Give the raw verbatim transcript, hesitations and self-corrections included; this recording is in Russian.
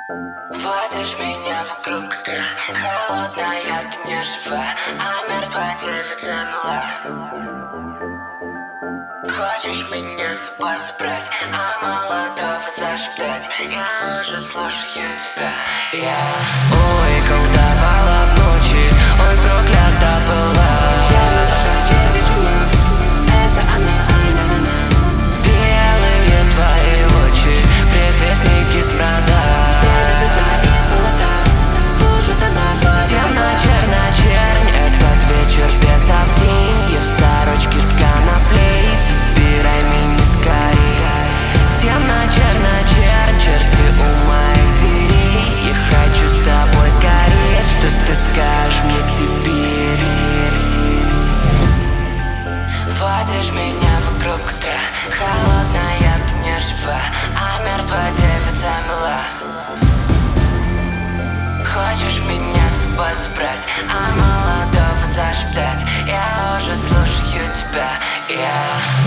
Водишь меня вокруг страх, холодная, ты не жива, а мертва девица мила. Хочешь меня с собой забрать, а молодого зашептать, я уже слушаю тебя. Я ой, колдовала в ночи, ой, проклята была. Я на душе вижу, это она, она, она. Белые твои очи, предвестники смрада. Девица из болота, служит она Богу. Темно-черна чернь, этот вечер без автиньи, в сорочке с коноплей. Собирай меня скорее. Темно-черна чернь, черти у моих дверей. Я хочу с тобой сгореть, что ты скажешь мне теперь? Водишь меня вокруг костра, холодная, ты не жива, а мертва девица мила. Хочешь меня с собой забрать, а молодого зашептать, я уже слушаю тебя. Я